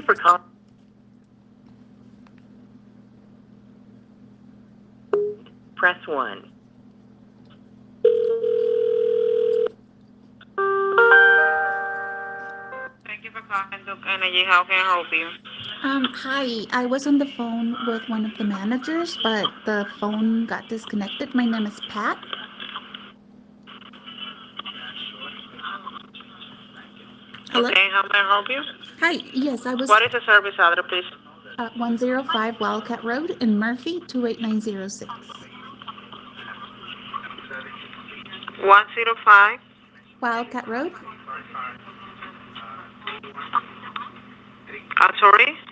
you for calling. Press 1. Thank you for calling Duke Energy. How can I help you? Hi, I was on the phone with one of the managers, but the phone got disconnected. My name is Pat. Hello? Okay, how may I help you? Hi, yes, I was What is the service address, please? 105 Wildcat Road in Murphy, 28906. 105. Wildcat Road? I'm sorry?